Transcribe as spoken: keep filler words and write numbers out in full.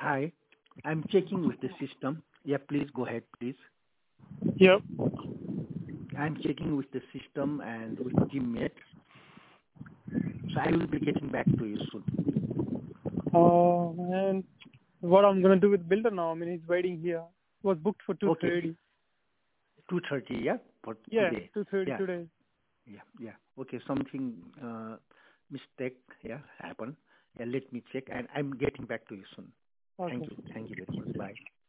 Hi. I'm checking with the system. Yeah, please go ahead, please. Yep. I'm checking with the system and with teammate. So I will be getting back to you soon. Uh, and what I'm gonna do with Builder now? I mean, he's waiting here. It was booked for two Okay. thirty. two thirty, yeah? For Yeah, today. two thirty Yeah. today. Yeah, yeah. Okay, something uh, mistake, yeah, happened. Yeah, let me check and I'm getting back to you soon. Thank Okay. you. Thank you very much. Bye.